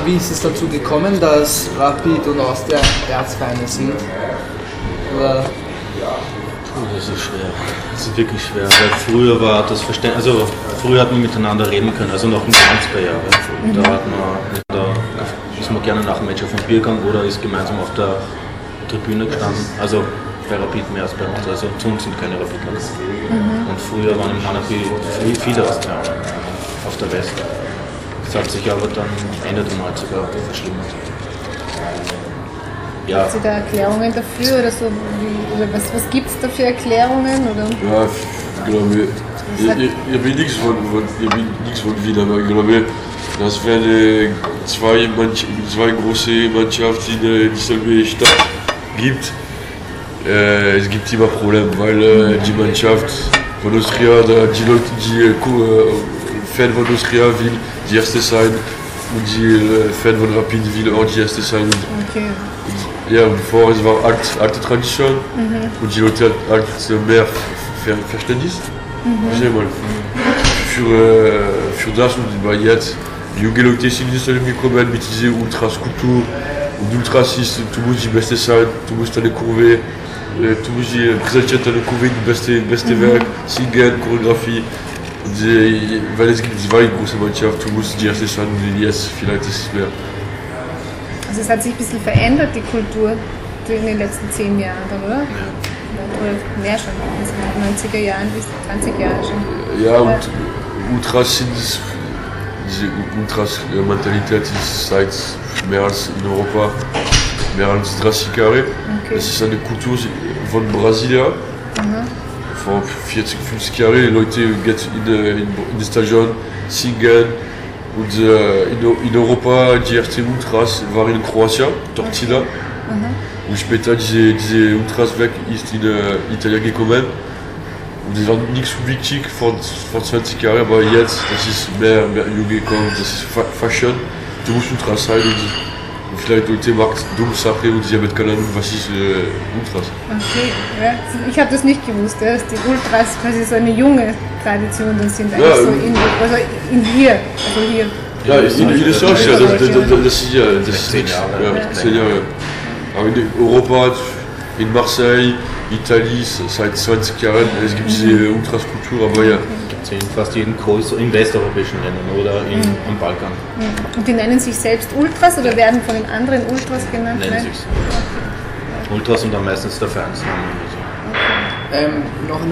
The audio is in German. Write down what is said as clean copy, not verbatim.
Wie ist es dazu gekommen, dass Rapid und Austria Erzfeinde sind? Oder? Das ist schwer. Das ist wirklich schwer, weil früher war das Verständnis, also früher hat man miteinander reden können, also noch in den 90er Jahren. Da ist man gerne nach dem Match auf dem Bier gegangen oder ist gemeinsam auf der Tribüne gestanden. Also bei Rapid mehr als bei uns, also zu uns sind keine Rapidler. Und früher waren im Hanapi viele Austrianer auf der West. Das hat sich aber dann Ende der 90er verschlimmert. Ja. Gibt es da Erklärungen dafür oder so? Oder was gibt es da für Erklärungen? Oder? Ja, ich glaube, ich bin nichts von Wien, aber ich glaube, dass wenn zwei große Mannschaften in dieselbe Stadt gibt, es gibt immer Probleme, weil die Mannschaft von Austria, die Leute, die Fan von Austria will die erste sein und die Fan von Rapid will auch die erste sein. Okay. Ja, und vorher es war alte Tradition und die Leute hatten mehr Verständnis. Für das und jetzt, die junge Leute sind nicht so gekommen mit dieser Ultras-Kultur. Und Ultras ist, du musst die Beste sein, du musst deine Kurve, du musst die Präsentation deiner Kurve, die beste Werk, Singen, Choreografie. Weil es gibt zwei große Mannschaften, du musst die erste sein und jetzt vielleicht ist es mehr. Also es hat sich ein bisschen verändert, die Kultur in den letzten 10 Jahren, oder? Ja. Oder mehr schon, also in den 90er Jahren bis 20 Jahre schon. Ja, und Ultras sind diese Ultras-Mentalität ist seit mehr als in Europa, mehr als 30 Jahre. Okay. Das ist eine Kultur von Brasilien. Vor 40, 50 Jahren, die Leute gehen in das Stadion, singen. Und in Europa, die ersten Ultras waren in Kroatien, Torcida. Und später diese Ultras weg ist in Italien gekommen. Und das war nicht so wichtig vor 20 Jahren, aber jetzt, das ist mehr Junge gekommen, das ist Fashion. Du musst Ultras sein und vielleicht Leute machen dumme Sachen und sie haben keine Ahnung, was ist Ultras. Okay, ja. Ich habe das nicht gewusst, dass die Ultras quasi so eine junge Tradition sind, eigentlich ja, so hier. Ja, in Österreich, ja, das ist ja 10 Jahre. 10 Jahre. Aber in Europa, in Marseille, Italien, seit 20 Jahren, es gibt diese Ultras-Kultur, aber ja. Gibt es in fast jedem in westeuropäischen Ländern oder am Balkan. Und die nennen sich selbst Ultras oder werden von den anderen Ultras genannt? Nennen sich Ultras und dann meistens der Vereinsname. Noch eine